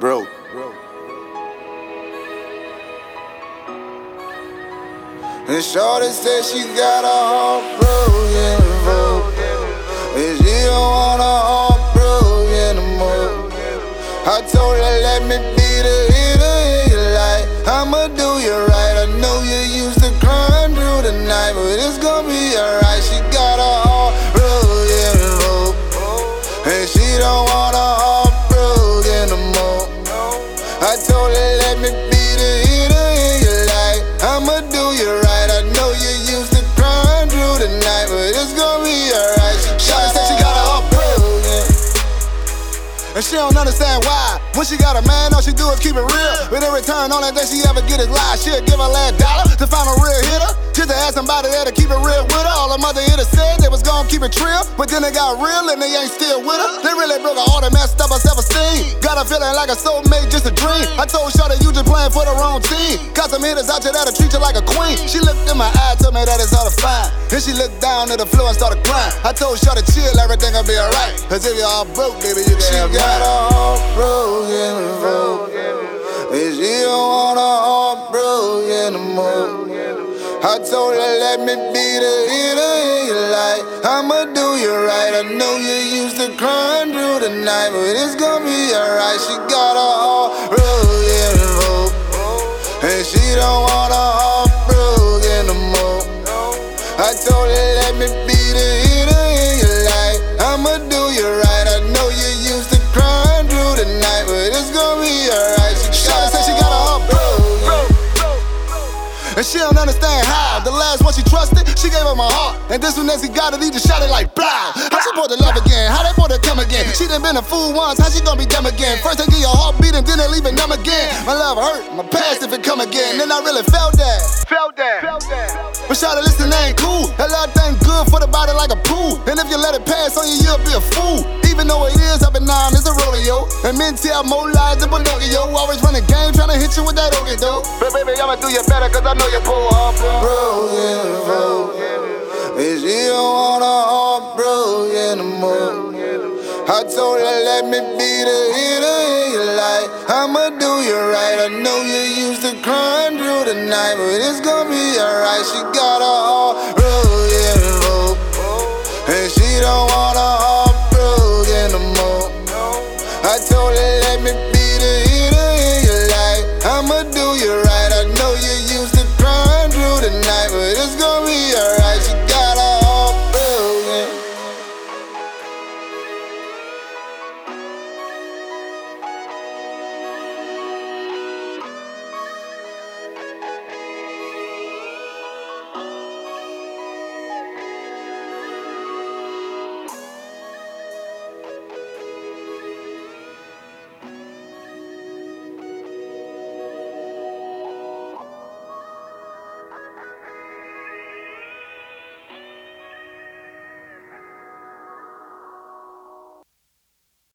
broke. And shorty said she got a heart broken folk, and she don't want a heart broken no more. I told her let me be the hitter in your life. I'ma do you right. I know you used to crying through the night, but it's gonna be alright. She got a heart broken folk, and she don't want a heart broken no more. I told her let me be the hitter in your life. I'ma do you right. I know you used to crying through the night, but it's gonna be alright. Shawty said she got a heart broken, and she don't understand why. When she got a man, all she do is keep it real. But in return, only thing she ever get is lies. She'll give her last dollar to find a real hitter, just to have somebody there to keep it real with her. All her mother hitters said they was gonna keep it trill, but then they got real and they ain't still with her. They really broke her heart and messed up her self-esteem. Got her feeling like a soulmate, just a dream. I told Shawty you just playing for the wrong team. Got some hitters out there that'll treat you like a queen. She looked in my eye, told me that it's hard to find. Then she looked down to the floor and started crying. I told Shawty chill, everything will be alright. Cause if you're all broke, baby, you can have mine. She got a heart broken folk, and she don't want a heart broken no more. I told her let me be the hitter in your life. I'ma do you right. I know you used to crying through the night, but it's gonna be alright. She got a heart broken folk, and she don't want a heart broken no more. I told her let me be the hitter in your life. I'ma do you right. I know you used to crying through the night, but it's gonna be alright. Shawty said she got a heart broken, and she don't understand how. The last one she trusted, she gave her my heart, and this one that she got it, he just shot it like blow. How she supposed to love again? How they supposed to come again? She done been a fool once, how she gonna be dumb again? First they give you a heartbeat and then they leave it numb again. My love hurt, my past if it come again. Then I really felt that. But Shawty, listen, that ain't cool. That love thing good for the body like a pool, and if you let it pass on you, you'll be a fool. Even though it is up and down, it's a rodeo, and men tell more lies than Pinocchio. Always running game, tryna hit you with that okey doke. But baby, I'ma do you better, cause I know you're poor heart broken folk, and she don't want a heart broken no more. I told her let me be the hitter in your life. I'ma do you right. I know you used to crying through the night, but it's gonna be alright. She got a heart